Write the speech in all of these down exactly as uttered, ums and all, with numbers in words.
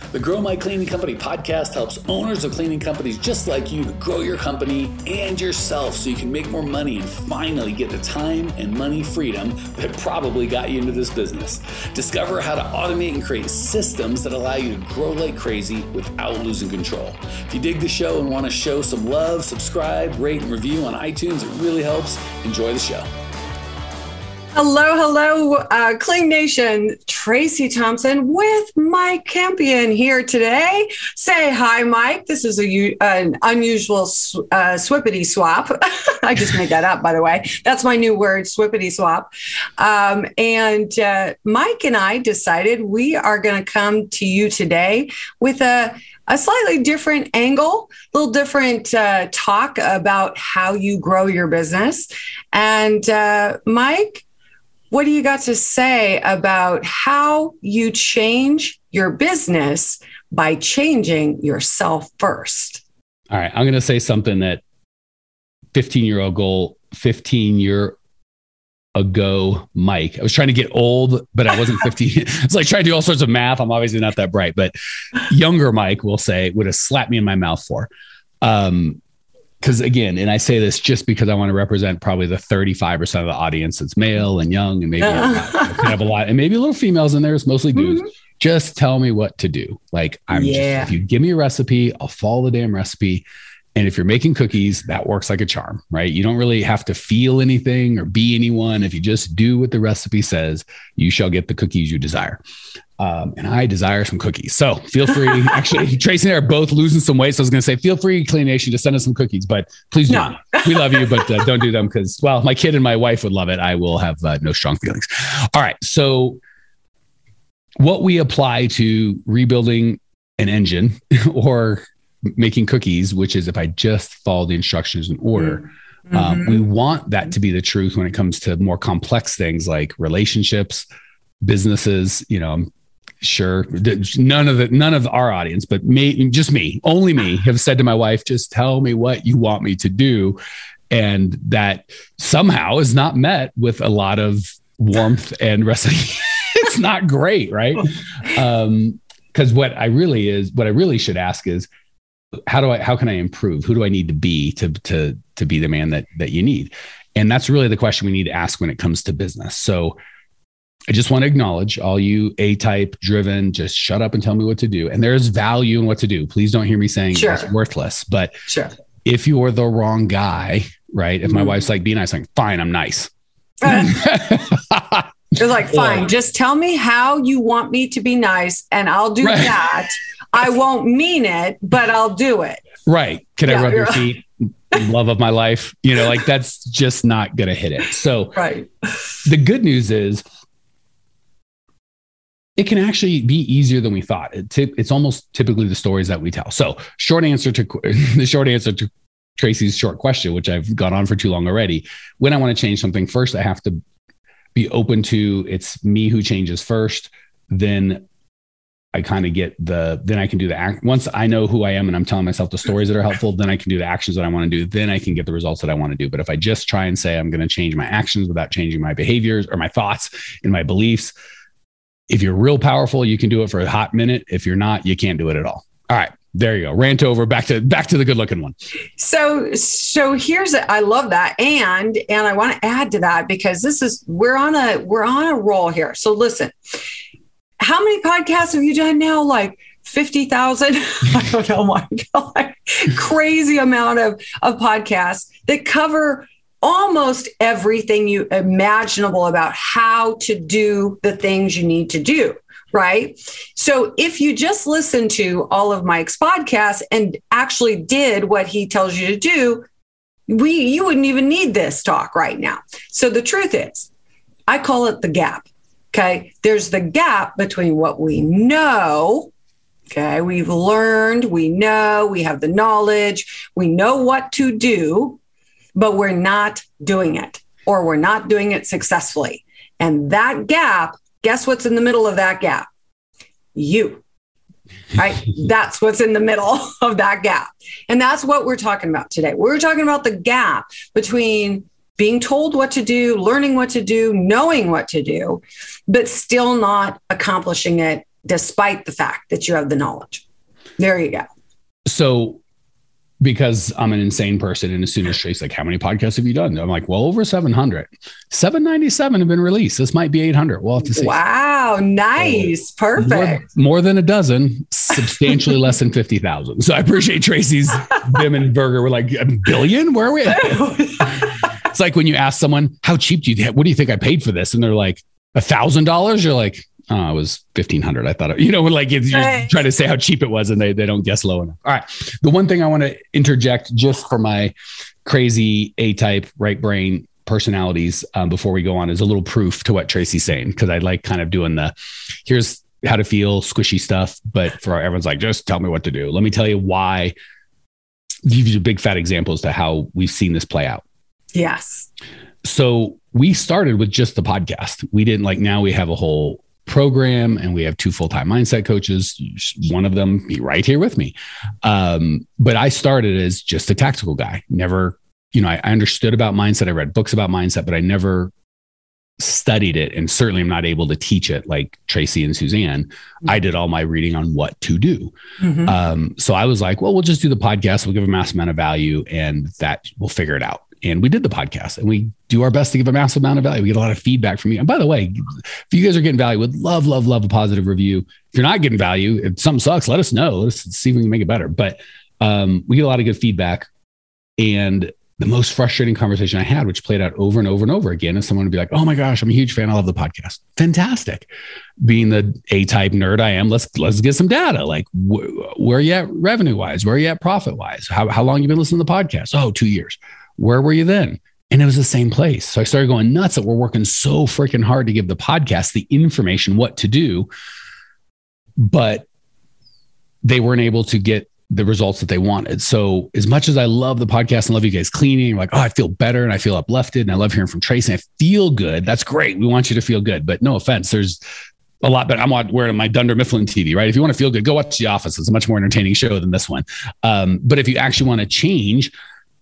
The Grow My Cleaning Company podcast helps owners of cleaning companies just like you to grow your company and yourself so you can make more money and finally get the time and money freedom that probably got you into this business. Discover how to automate and create systems that allow you to grow like crazy without losing control. If you dig the show and want to show some love, subscribe, rate, and review on iTunes. It really helps. Enjoy the show. Hello, hello, uh, Clean Nation. Tracy Thompson with Mike Campion here today. Say hi, Mike. This is a, an unusual uh, swippity swap. I just made that up, by the way. That's my new word, swippity swap. Um, and uh, Mike and I decided we are going to come to you today with a a slightly different angle, a little different uh, talk about how you grow your business. And uh, Mike, what do you got to say about how you change your business by changing yourself first? All right. I'm going to say something that fifteen year old goal, fifteen year ago, Mike, I was trying to get old, but I wasn't fifteen. It's like trying to do all sorts of math. I'm obviously not that bright, but younger Mike will say would have slapped me in my mouth for, um, because again, and I say this just because I want to represent probably the thirty-five percent of the audience that's male and young, and maybe a lot, I could have a lot, and maybe a little females in there. It's mostly dudes. Mm-hmm. Just tell me what to do. Like I'm yeah. just, if you give me a recipe, I'll follow the damn recipe. And if you're making cookies, that works like a charm, right? You don't really have to feel anything or be anyone. If you just do what the recipe says, you shall get the cookies you desire. Um, and I desire some cookies. So feel free. Actually, Tracy and I are both losing some weight. So I was going to say, feel free, Clean Nation, to send us some cookies, but please do no. not. We love you, but uh, don't do them because, well, my kid and my wife would love it. I will have uh, no strong feelings. All right. So what we apply to rebuilding an engine or making cookies, which is if I just follow the instructions in order, mm-hmm. um, we want that to be the truth when it comes to more complex things like relationships, businesses. You know, I'm sure none of the none of our audience, but me, just me, only me, have said to my wife, "Just tell me what you want me to do," and that somehow is not met with a lot of warmth and recipe. It's not great, right? Um, because what I really is, what I really should ask is, how do I, how can I improve? Who do I need to be to, to, to be the man that, that you need? And that's really the question we need to ask when it comes to business. So I just want to acknowledge all you A-type driven, just shut up and tell me what to do. And there's value in what to do. Please don't hear me saying sure. it's worthless, but sure. if you're the wrong guy, right? If my mm. wife's like, be nice, I'm like, fine, I'm nice. Uh, it's like, fine, just tell me how you want me to be nice and I'll do right. that. I won't mean it, but I'll do it. Right. Can yeah, I rub your feet? Love of my life. You know, like that's just not going to hit it. So right. the good news is it can actually be easier than we thought. It t- it's almost typically the stories that we tell. So short answer to the short answer to Tracy's short question, which I've gone on for too long already. When I want to change something, first, I have to be open to it's me who changes first. Then I kind of get the, then I can do the act. Once I know who I am and I'm telling myself the stories that are helpful, then I can do the actions that I want to do. Then I can get the results that I want to do. But if I just try and say I'm going to change my actions without changing my behaviors or my thoughts and my beliefs, if you're real powerful, you can do it for a hot minute. If you're not, you can't do it at all. All right. There you go. Rant over. Back to back to the good looking one. So so here's a, I love that, and and I want to add to that because this is we're on a we're on a roll here. So listen, how many podcasts have you done now? Like fifty thousand? I don't know. My God, crazy amount of of podcasts that cover almost everything you imaginable about how to do the things you need to do. Right. So if you just listen to all of Mike's podcasts and actually did what he tells you to do, we you wouldn't even need this talk right now. So the truth is, I call it the gap. OK, there's the gap between what we know. OK, we've learned, we know, we have the knowledge, we know what to do, but we're not doing it or we're not doing it successfully. And that gap, guess what's in the middle of that gap? You, right? That's what's in the middle of that gap. And that's what we're talking about today. We're talking about the gap between being told what to do, learning what to do, knowing what to do, but still not accomplishing it despite the fact that you have the knowledge. There you go. So because I'm an insane person, and as soon as Tracy's like, how many podcasts have you done? I'm like, well, over seven hundred. seven ninety-seven have been released. This might be eight hundred. We'll have to see. Wow. Nice. So, Perfect. More, more than a dozen, substantially less than fifty thousand. So I appreciate Tracy's Bim and Burger. We're like, a billion? Where are we at? It's like when you ask someone, how cheap do you think, what do you think I paid for this? And they're like, a thousand dollars. You're like, oh, it was fifteen hundred. I thought, it, you know, like you're right. trying to say how cheap it was and they, they don't guess low enough. All right. The one thing I want to interject just for my crazy A-type right brain personalities um, before we go on is a little proof to what Tracy's saying. Cause I like kind of doing the, here's how to feel squishy stuff, but for everyone's like, just tell me what to do. Let me tell you why. Give you big fat examples to how we've seen this play out. Yes. So we started with just the podcast. We didn't like, now we have a whole program and we have two full-time mindset coaches. One of them be right here with me. Um, but I started as just a tactical guy. Never, you know, I, I understood about mindset. I read books about mindset, but I never studied it. And certainly I'm not able to teach it like Tracy and Suzanne. Mm-hmm. I did all my reading on what to do. Mm-hmm. Um, so I was like, well, we'll just do the podcast. We'll give a massive amount of value and that we'll figure it out. And we did the podcast and we do our best to give a massive amount of value. We get a lot of feedback from you. And by the way, if you guys are getting value, would love, love, love a positive review. If you're not getting value, if something sucks, let us know. Let's see if we can make it better. But um, we get a lot of good feedback. And the most frustrating conversation I had, which played out over and over and over again, is someone would be like, oh my gosh, I'm a huge fan. I love the podcast. Fantastic. Being the A-type nerd I am, let's let's get some data. Like wh- where are you at revenue wise? Where are you at profit wise? How, how long have you been listening to the podcast? Oh, two years. Where were you then? And it was the same place. So I started going nuts that we're working so freaking hard to give the podcast the information, what to do, but they weren't able to get the results that they wanted. So as much as I love the podcast and love you guys cleaning, like, oh, I feel better and I feel uplifted and I love hearing from Tracy and I feel good. That's great. We want you to feel good, but no offense. There's a lot better. I'm wearing my Dunder Mifflin T V, right? If you want to feel good, go watch The Office. It's a much more entertaining show than this one. Um, but if you actually want to change,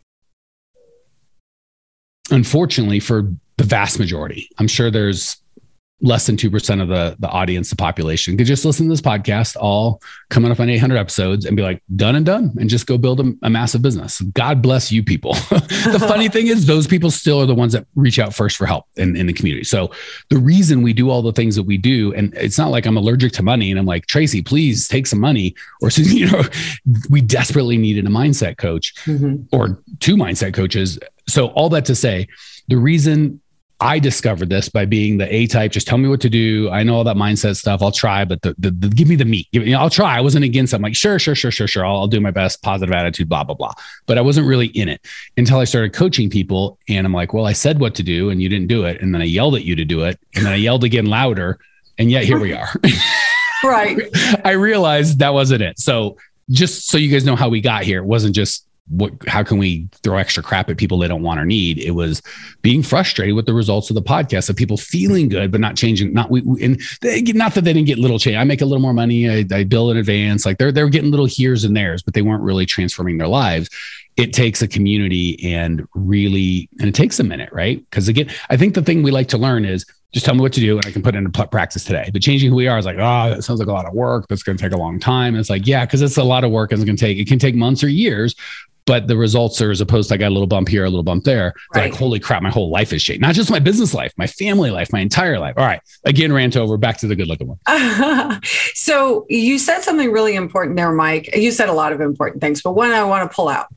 unfortunately, for the vast majority, I'm sure there's less than two percent of the, the audience, the population could just listen to this podcast, all coming up on eight hundred episodes and be like, done and done, and just go build a, a massive business. God bless you people. The funny thing is those people still are the ones that reach out first for help in, in the community. So the reason we do all the things that we do, and it's not like I'm allergic to money and I'm like, Tracy, please take some money, or, you know, we desperately needed a mindset coach mm-hmm. or two mindset coaches. So all that to say, the reason I discovered this by being the A-type, just tell me what to do. I know all that mindset stuff. I'll try, but the, the, the give me the meat. Give me, you know, I'll try. I wasn't against it. I'm like, sure, sure, sure, sure, sure. I'll, I'll do my best, positive attitude, blah, blah, blah. But I wasn't really in it until I started coaching people. And I'm like, well, I said what to do and you didn't do it. And then I yelled at you to do it. And then I yelled again louder. And yet here we are. Right. I realized that wasn't it. So just so you guys know how we got here, it wasn't just what, how can we throw extra crap at people they don't want or need? It was being frustrated with the results of the podcast of people feeling good, but not changing. Not we, and they, not that they didn't get little change. I make a little more money. I, I bill in advance. Like they're, they're getting little here's and theirs, but they weren't really transforming their lives. It takes a community and really, and it takes a minute, right? Because again, I think the thing we like to learn is just tell me what to do and I can put it into practice today. But changing who we are is like, oh, that sounds like a lot of work. That's going to take a long time. And it's like, yeah, because it's a lot of work. And it's going to take, it can take months or years. But the results are, as opposed to I got a little bump here, a little bump there. Right. Like, holy crap, my whole life has changed. Not just my business life, my family life, my entire life. All right. Again, rant over, back to the good looking one. Uh, so you said something really important there, Mike. You said a lot of important things, but one I want to pull out.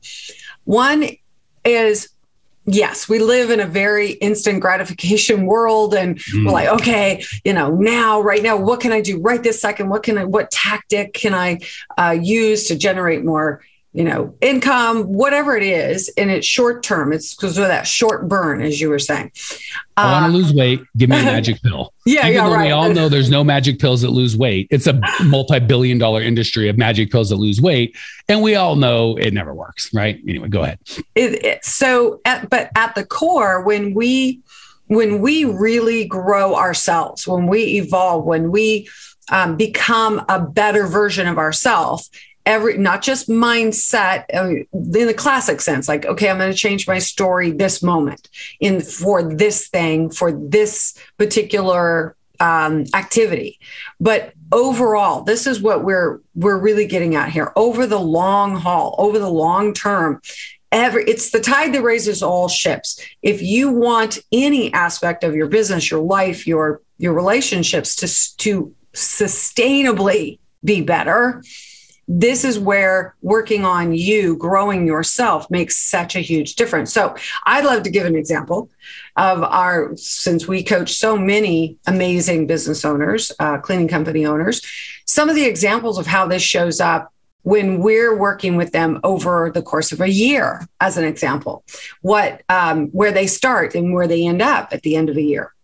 One is, yes, we live in a very instant gratification world. And mm. we're like, okay, you know, now, right now, what can I do right this second? What can I, what tactic can I uh, use to generate more, you know, income, whatever it is, and it's short term. It's because of that short burn, as you were saying. I uh, want to lose weight. Give me a magic pill. Yeah, Even yeah, though right. We all know there's no magic pills that lose weight. It's a multi-billion dollar industry of magic pills that lose weight. And we all know it never works, right? Anyway, go ahead. It, it, so, at, but at the core, when we, when we really grow ourselves, when we evolve, when we um, become a better version of ourselves, every, not just mindset uh, in the classic sense, like, okay, I'm going to change my story this moment in for this thing, for this particular um, activity. But overall, this is what we're we're really getting at here. Over the long haul, over the long term, every it's the tide that raises all ships. If you want any aspect of your business, your life, your your relationships to to sustainably be better, this is where working on you, growing yourself makes such a huge difference. So I'd love to give an example of our, since we coach so many amazing business owners, uh, cleaning company owners, some of the examples of how this shows up when we're working with them over the course of a year, as an example, what, um, where they start and where they end up at the end of a year.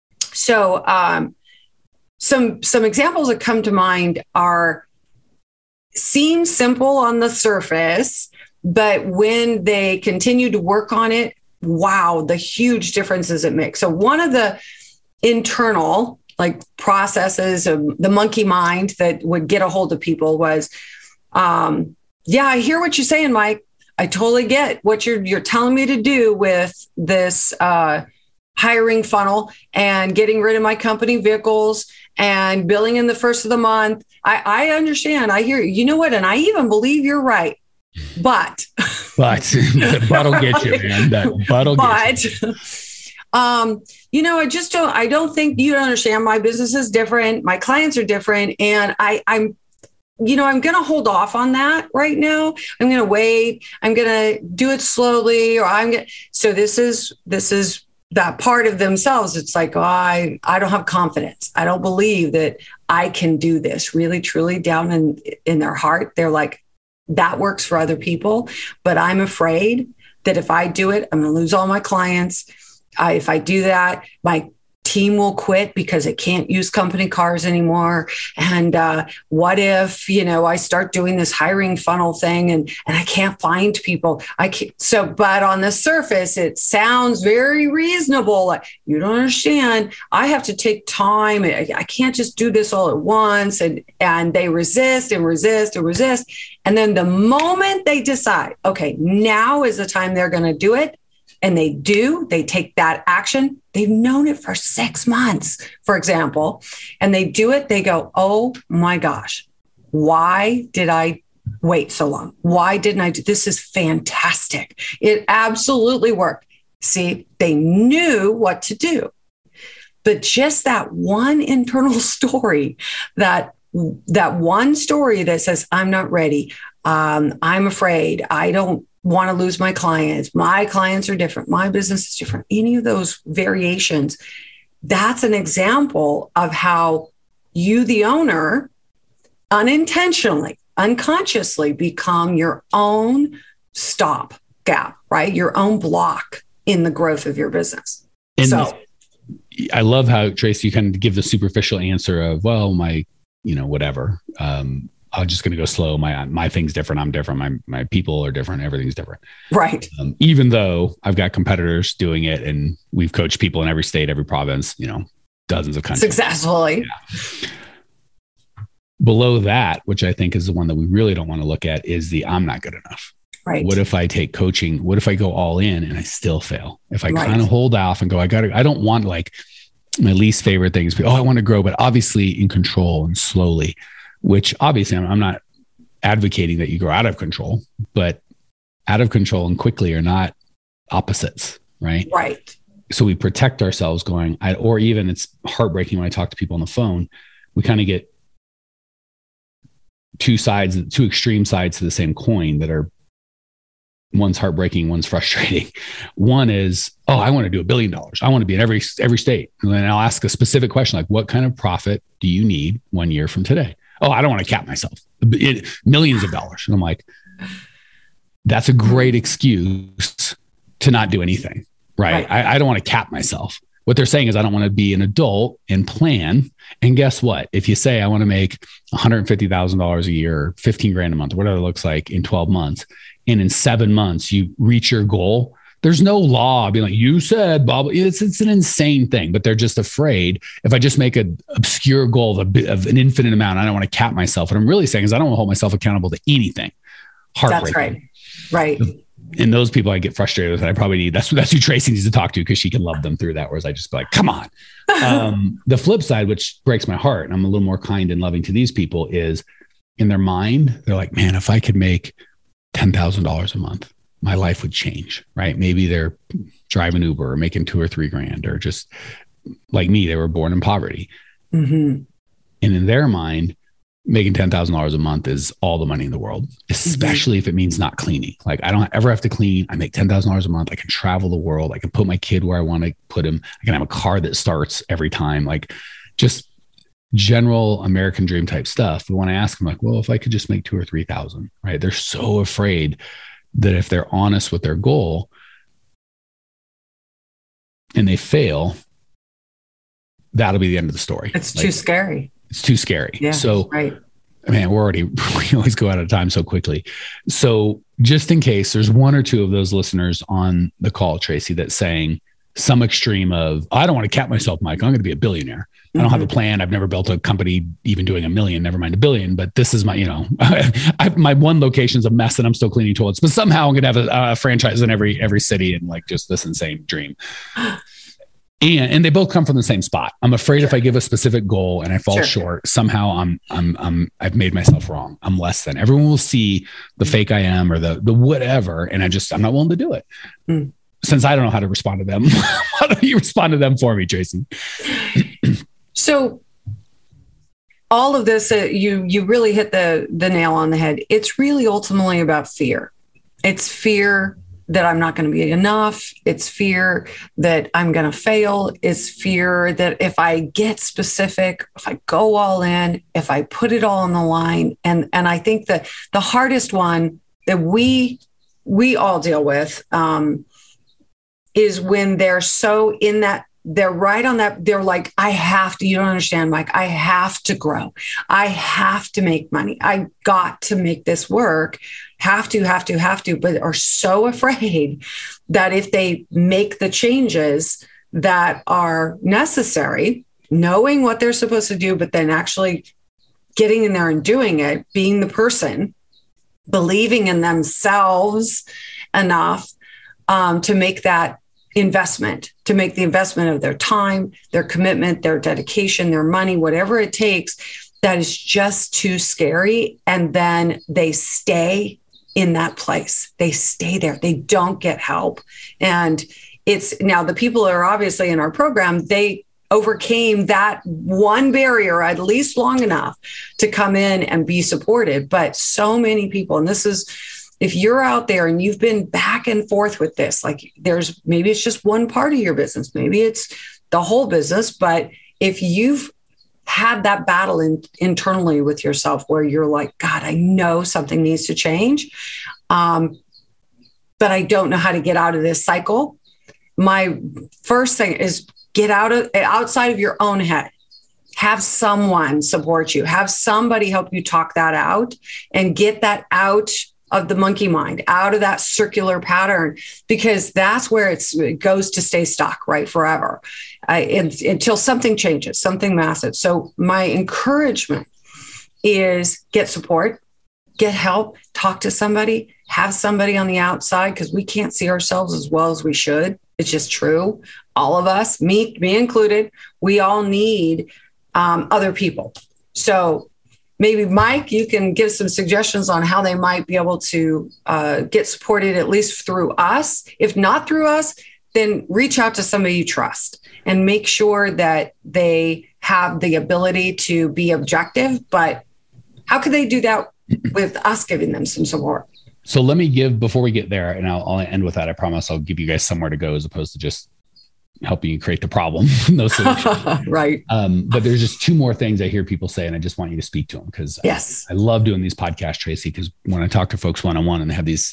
So um, some, some examples that come to mind are, seem simple on the surface, but when they continue to work on it, wow, the huge differences it makes. So one of the internal like processes of the monkey mind that would get a hold of people was, um, yeah, I hear what you're saying, Mike. I totally get what you're you're telling me to do with this uh, hiring funnel and getting rid of my company vehicles and billing in the first of the month. I, I understand. I hear you. You know what? And I even believe you're right. But, but the butt'll get you, man. That butt'll get you. But, um, you know, I just don't, I don't think you understand. My business is different. My clients are different. And I, I'm, you know, I'm going to hold off on that right now. I'm going to wait. I'm going to do it slowly, or I'm going to, so this is, this is, that part of themselves, it's like, oh, I, I don't have confidence. I don't believe that I can do this. Really, truly down in, in their heart, they're like, that works for other people, but I'm afraid that if I do it, I'm going to lose all my clients. I, if I do that, my team will quit because it can't use company cars anymore. And uh, what if, you know, I start doing this hiring funnel thing and, and I can't find people. I can't. So, but on the surface, it sounds very reasonable. Like, you don't understand. I have to take time. I, I can't just do this all at once. And, and they resist and resist and resist. And then the moment they decide, okay, now is the time they're going to do it. And they do, they take that action. They've known it for six months, for example, and they do it. They go, oh my gosh, why did I wait so long? Why didn't I do this? Is fantastic. It absolutely worked. See, they knew what to do, but just that one internal story, that that one story that says, I'm not ready. Um, I'm afraid. I don't want to lose my clients. My clients are different. My business is different. Any of those variations, that's an example of how you, the owner, unintentionally, unconsciously become your own stop gap, right? Your own block in the growth of your business. And so I love how, Tracy, you kind of give the superficial answer of, well, my, you know, whatever. Um, I'm just going to go slow. My, my thing's different. I'm different. My, my people are different. Everything's different. Right. Um, even though I've got competitors doing it and we've coached people in every state, every province, you know, dozens of countries. Successfully. Yeah. Below that, which I think is the one that we really don't want to look at, is the, I'm not good enough. Right. What if I take coaching? What if I go all in and I still fail? If I Right. kind of hold off and go, I got to, I don't want, like, my least favorite things, but, oh, I want to grow, but obviously in control and slowly. Which obviously I'm, I'm not advocating that you grow out of control, but out of control and quickly are not opposites, right? Right. So we protect ourselves going, I, or even it's heartbreaking when I talk to people on the phone, we kind of get two sides, two extreme sides to the same coin that are, one's heartbreaking, one's frustrating. One is, oh, I want to do a billion dollars. I want to be in every, every state. And then I'll ask a specific question, like, what kind of profit do you need one year from today? Oh, I don't want to cap myself. It, millions of dollars. And I'm like, that's a great excuse to not do anything, right? right. I, I don't want to cap myself. What they're saying is I don't want to be an adult and plan. And guess what? If you say I want to make one hundred fifty thousand dollars a year, fifteen grand a month, whatever it looks like in twelve months, and in seven months you reach your goal, there's no law being like, you said, Bob, it's, it's an insane thing, but they're just afraid. If I just make an obscure goal of, a, of an infinite amount, I don't want to cap myself. What I'm really saying is I don't want to hold myself accountable to anything. Heartbreaking. That's right. Right. The, and those people I get frustrated with, and I probably need, that's, that's who Tracy needs to talk to, because she can love them through that. Whereas I just be like, come on. Um, the flip side, which breaks my heart, and I'm a little more kind and loving to these people, is in their mind, they're like, man, if I could make ten thousand dollars a month, my life would change, right? Maybe they're driving Uber or making two or three grand, or just like me, they were born in poverty. Mm-hmm. And in their mind, making ten thousand dollars a month is all the money in the world, especially mm-hmm. if it means not cleaning. Like, I don't ever have to clean. I make ten thousand dollars a month. I can travel the world. I can put my kid where I want to put him. I can have a car that starts every time. Like, just general American dream type stuff. But when I ask them, like, well, if I could just make two or three thousand, right? They're so afraid that if they're honest with their goal and they fail, that'll be the end of the story. It's like, too scary. It's too scary. Yeah, so, right. man, we're already, we always go out of time so quickly. So just in case there's one or two of those listeners on the call, Tracy, that's saying some extreme of, I don't want to cap myself, Mike. I'm going to be a billionaire. I don't mm-hmm. have a plan. I've never built a company even doing a million, never mind a billion, but this is my, you know, I, my one location's a mess and I'm still cleaning toilets, but somehow I'm going to have a, a franchise in every, every city, and like just this insane dream. And, and they both come from the same spot. I'm afraid sure. if I give a specific goal and I fall sure. short, somehow I'm, I'm, I'm, I've made myself wrong. I'm less than. Everyone will see the fake I am, or the, the whatever. And I just, I'm not willing to do it. Mm. Since I don't know how to respond to them. Why don't you respond to them for me, Tracy? So all of this, uh, you, you really hit the, the nail on the head. It's really ultimately about fear. It's fear that I'm not going to be enough. It's fear that I'm going to fail. It's fear that if I get specific, if I go all in, if I put it all on the line. And, and I think that the hardest one that we, we all deal with um, is when they're so in that, they're right on that. They're like, I have to, you don't understand, Mike, I have to grow. I have to make money. I got to make this work. Have to, have to, have to, but are so afraid that if they make the changes that are necessary, knowing what they're supposed to do, but then actually getting in there and doing it, being the person, believing in themselves enough um, to make that investment, to make the investment of their time, their commitment, their dedication, their money, whatever it takes, that is just too scary. And then they stay in that place. They stay there. They don't get help. And it's now the people that are obviously in our program, they overcame that one barrier at least long enough to come in and be supported. But so many people, and this is, if you're out there and you've been back and forth with this, like there's, maybe it's just one part of your business, maybe it's the whole business, but if you've had that battle in, internally with yourself where you're like, God, I know something needs to change, um, but I don't know how to get out of this cycle. My first thing is get out of outside of your own head. Have someone support you. Have somebody help you talk that out and get that out of the monkey mind, out of that circular pattern, because that's where it's, it goes to stay stuck, right, forever, uh, and, until something changes, something massive. So my encouragement is get support, get help, talk to somebody, have somebody on the outside, because we can't see ourselves as well as we should. It's just true. All of us, me, me included, we all need um, other people. So maybe, Mike, you can give some suggestions on how they might be able to uh, get supported, at least through us. If not through us, then reach out to somebody you trust and make sure that they have the ability to be objective. But how could they do that with us giving them some support? So let me give, before we get there, and I'll, I'll end with that. I promise I'll give you guys somewhere to go as opposed to just helping you create the problem. No solution. Right. Um, but there's just two more things I hear people say, and I just want you to speak to them, because yes, I, I love doing these podcasts, Tracy, because when I talk to folks one-on-one and they have these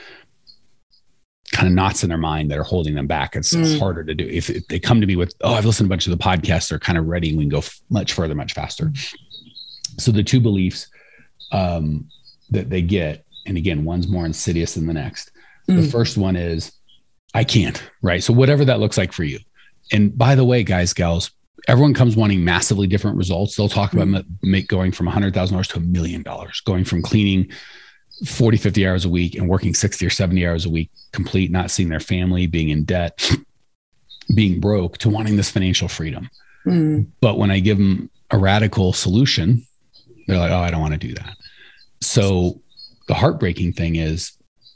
kind of knots in their mind that are holding them back, it's mm. harder to do. If, if they come to me with, oh, I've listened to a bunch of the podcasts, they're kind of ready, and we can go f- much further, much faster. So the two beliefs um, that they get, and again, one's more insidious than the next. Mm. The first one is, I can't, right? So whatever that looks like for you. And by the way, guys, gals, everyone comes wanting massively different results. They'll talk about mm-hmm. make going from one hundred thousand dollars to a million dollars, going from cleaning forty, fifty hours a week and working sixty or seventy hours a week complete, not seeing their family, being in debt, being broke, to wanting this financial freedom. Mm. But when I give them a radical solution, they're like, oh, I don't want to do that. So the heartbreaking thing is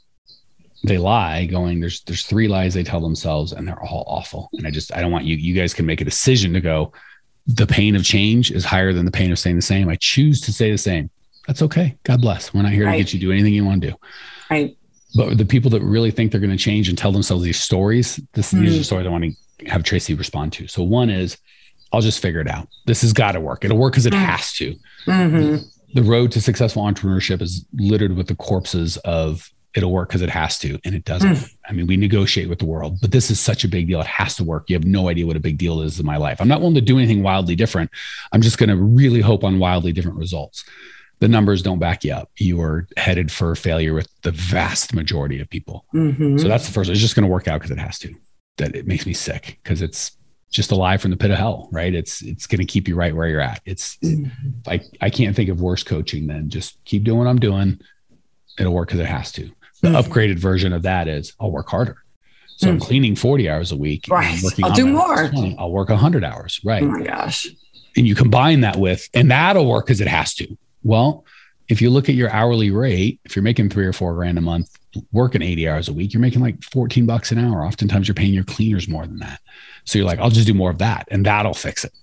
they lie going, there's, there's three lies they tell themselves and they're all awful. And I just, I don't want you, you guys can make a decision to go, the pain of change is higher than the pain of staying the same. I choose to stay the same. That's okay. God bless. We're not here right. to get you to do anything you want to do. Right. But the people that really think they're going to change and tell themselves these stories, this, mm. these are the stories I want to have Tracy respond to. So one is, I'll just figure it out. This has got to work. It'll work because it mm. has to. Mm-hmm. The road to successful entrepreneurship is littered with the corpses of it'll work because it has to, and it doesn't. Mm. I mean, we negotiate with the world, but this is such a big deal. It has to work. You have no idea what a big deal is in my life. I'm not willing to do anything wildly different. I'm just going to really hope on wildly different results. The numbers don't back you up. You are headed for failure with the vast majority of people. Mm-hmm. So that's the first. It's just going to work out because it has to. That it makes me sick because it's just a lie from the pit of hell, right? It's it's going to keep you right where you're at. It's mm-hmm. I, I can't think of worse coaching than just keep doing what I'm doing. It'll work because it has to. The mm-hmm. upgraded version of that is I'll work harder. So mm-hmm. I'm cleaning forty hours a week. Right. I'm working I'll do more. twenty, I'll work one hundred hours. Right. Oh my gosh. And you combine that with, and that'll work because it has to. Well, if you look at your hourly rate, if you're making three or four grand a month, working eighty hours a week, you're making like fourteen bucks an hour. Oftentimes you're paying your cleaners more than that. So you're like, I'll just do more of that and that'll fix it.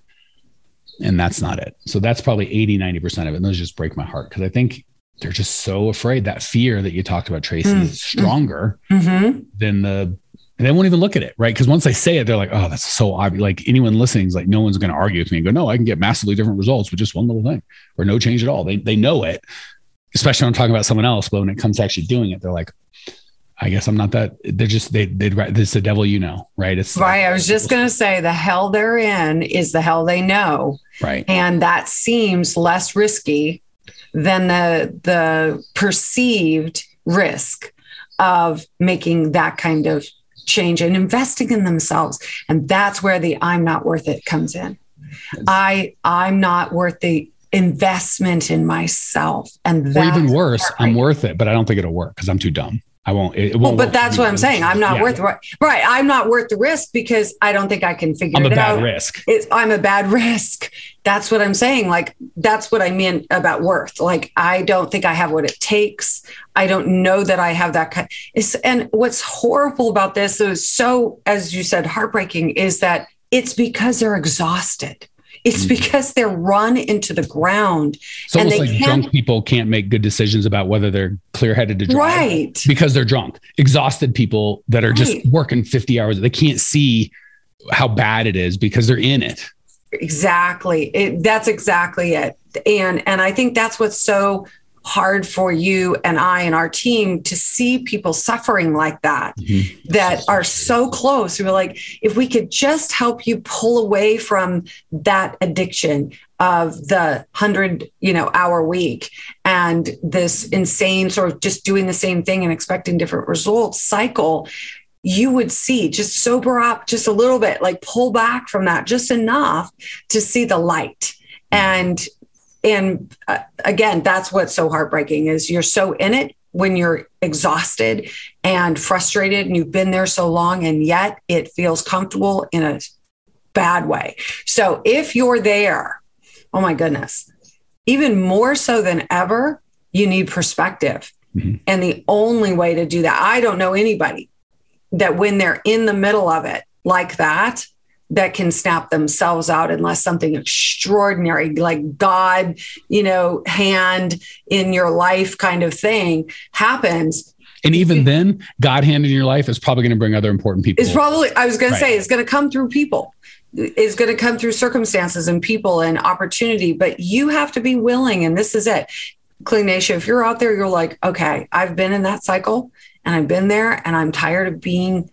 And that's not it. So that's probably eighty, ninety percent of it. And those just break my heart because I think they're just so afraid. That fear that you talked about, Tracy, mm. is stronger mm-hmm. than the, they won't even look at it, right? Because once I say it, they're like, oh, that's so obvious. Like anyone listening is like, no one's going to argue with me and go, no, I can get massively different results with just one little thing or no change at all. They they know it, especially when I'm talking about someone else. But when it comes to actually doing it, they're like, I guess I'm not that. They're just, they, they'd, this is the devil, you know, right? It's right. I was just going to say the hell they're in is the hell they know. Right. And that seems less risky than the, the perceived risk of making that kind of change and investing in themselves. And that's where the I'm not worth it comes in. Yes. I, I'm not worth the investment in myself. And or even worse, I'm worth it, but I don't think it'll work because I'm too dumb. I won't. It won't well, but that's what I'm saying. I'm not yeah. worth right. right. I'm not worth the risk because I don't think I can figure I'm it out. I'm a bad risk. It's, I'm a bad risk. That's what I'm saying. Like, that's what I mean about worth. Like, I don't think I have what it takes. I don't know that I have that kind. It's, and what's horrible about this is so, as you said, heartbreaking is that it's because they're exhausted. It's because they're run into the ground. It's and almost like drunk people can't make good decisions about whether they're clear-headed to drive. Right. Because they're drunk. Exhausted people that are right. just working fifty hours. They can't see how bad it is because they're in it. Exactly. It, that's exactly it. And, and I think that's what's so hard for you and I and our team to see people suffering like that, mm-hmm. that are so close. We're like, if we could just help you pull away from that addiction of the hundred, you know, hour week and this insane sort of just doing the same thing and expecting different results cycle, you would see, just sober up just a little bit, like pull back from that just enough to see the light. And And uh, again, that's what's so heartbreaking is you're so in it when you're exhausted and frustrated and you've been there so long, and yet it feels comfortable in a bad way. So if you're there, oh my goodness, even more so than ever, you need perspective. Mm-hmm. And the only way to do that, I don't know anybody that when they're in the middle of it like that, that can snap themselves out unless something extraordinary, like God, you know, hand in your life kind of thing happens. And even then, God hand in your life is probably going to bring other important people. It's probably, I was going right. to say, it's going to come through people. It's going to come through circumstances and people and opportunity, but you have to be willing. And this is it. Clean Nation, if you're out there, you're like, okay, I've been in that cycle and I've been there and I'm tired of being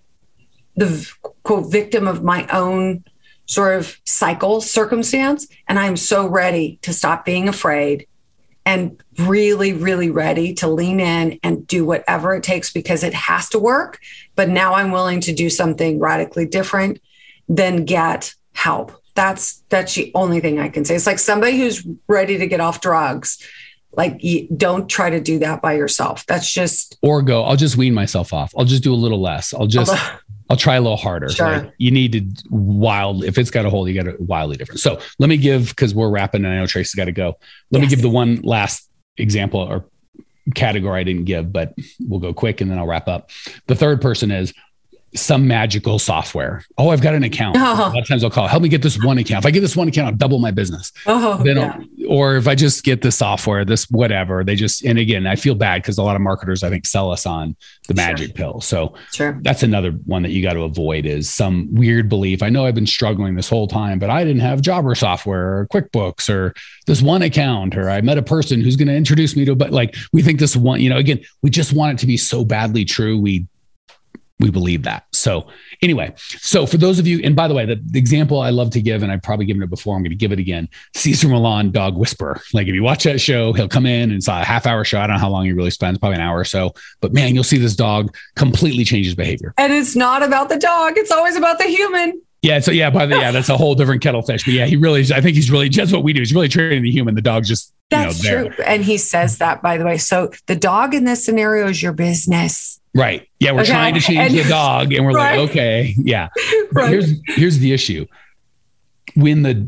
the quote victim of my own sort of cycle circumstance. And I'm so ready to stop being afraid and really, really ready to lean in and do whatever it takes because it has to work. But now I'm willing to do something radically different than get help. That's, that's the only thing I can say. It's like somebody who's ready to get off drugs. Like, you don't try to do that by yourself. That's just. Or go, I'll just wean myself off. I'll just do a little less. I'll just, Although, I'll try a little harder. Sure. Like, you need to wild, if it's got a hold, you got to wildly different. So let me give, because we're wrapping and I know Tracy's got to go. Let yes. me give the one last example or category I didn't give, but we'll go quick and then I'll wrap up. The third person is some magical software. Oh, I've got an account. Oh. A lot of times I'll call, help me get this one account. If I get this one account, I'll double my business. Oh, then yeah. Or if I just get the software, this whatever, they just, and again, I feel bad because a lot of marketers, I think, sell us on the magic sure. pill. So sure. that's another one that you got to avoid is some weird belief. I know I've been struggling this whole time, but I didn't have Jobber software or QuickBooks or this one account, or I met a person who's going to introduce me to, but like, we think this one, you know, again, we just want it to be so badly true. We We believe that. So anyway, so for those of you, and by the way, the, the example I love to give, and I've probably given it before, I'm going to give it again. Cesar Millan, Dog Whisperer. Like if you watch that show, he'll come in and it's a half hour show. I don't know how long he really spends, probably an hour or so, but man, you'll see this dog completely change his behavior. And it's not about the dog. It's always about the human. Yeah. So yeah, by the, yeah, that's a whole different kettle of fish, but yeah, he really, I think he's really, just what we do. He's really training the human. The dog's just, that's you know, true. And he says that, by the way. So the dog in this scenario is your business. Right. Yeah. We're okay. trying to change and, the dog and we're right. like, okay. Yeah. But right. here's, here's the issue. When the,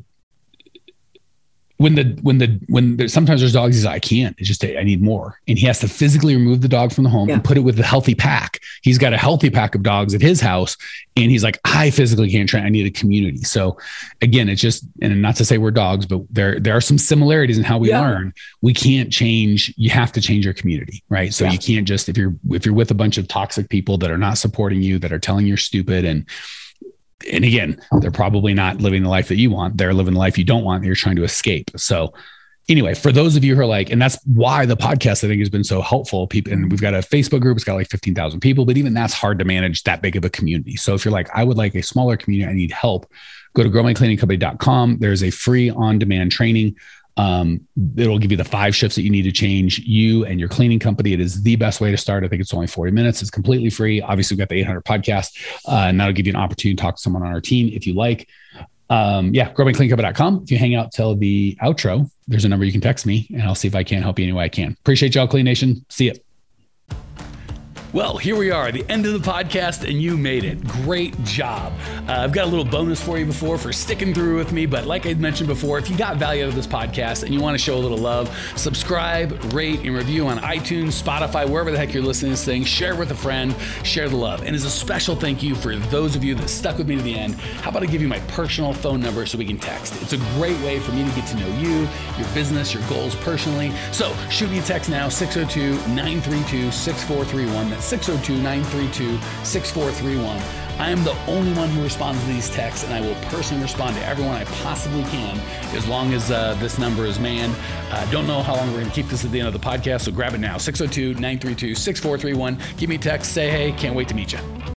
when the, when the, when there's, sometimes there's dogs, he's like, I can't, it's just, I need more. And he has to physically remove the dog from the home yeah. and put it with a healthy pack. He's got a healthy pack of dogs at his house. And he's like, I physically can't train. I need a community. So again, it's just, and not to say we're dogs, but there, there are some similarities in how we yeah. learn. We can't change. You have to change your community, right? So yeah. you can't just, if you're, if you're with a bunch of toxic people that are not supporting you, that are telling you're stupid, and And again, they're probably not living the life that you want. They're living the life you don't want. You're trying to escape. So anyway, for those of you who are like, and that's why the podcast, I think, has been so helpful. People, and we've got a Facebook group. It's got like fifteen thousand people, but even that's hard to manage that big of a community. So if you're like, I would like a smaller community, I need help, go to grow my cleaning company dot com. There's a free on-demand training. Um, it'll give you the five shifts that you need to change you and your cleaning company. It is the best way to start. I think it's only forty minutes. It's completely free. Obviously, we've got the eight hundred podcast, uh, and that'll give you an opportunity to talk to someone on our team if you like. Um, yeah, grow my cleaning company dot com. If you hang out till the outro, there's a number you can text me, and I'll see if I can help you any way I can. Appreciate y'all, Clean Nation. See ya. Well, here we are, the end of the podcast, and you made it. Great job. Uh, I've got a little bonus for you before for sticking through with me, but like I mentioned before, if you got value out of this podcast and you want to show a little love, subscribe, rate, and review on iTunes, Spotify, wherever the heck you're listening to this thing. Share with a friend, share the love. And as a special thank you for those of you that stuck with me to the end, how about I give you my personal phone number so we can text? It's a great way for me to get to know you, your business, your goals personally. So shoot me a text now, six oh two, nine three two, six four three one. That's six oh two, nine three two, six four three one. I am the only one who responds to these texts, and I will personally respond to everyone I possibly can as long as uh, this number is manned. Uh, don't know how long we're going to keep this at the end of the podcast, so grab it now. six oh two, nine three two, six four three one. Give me a text, say hey, can't wait to meet you.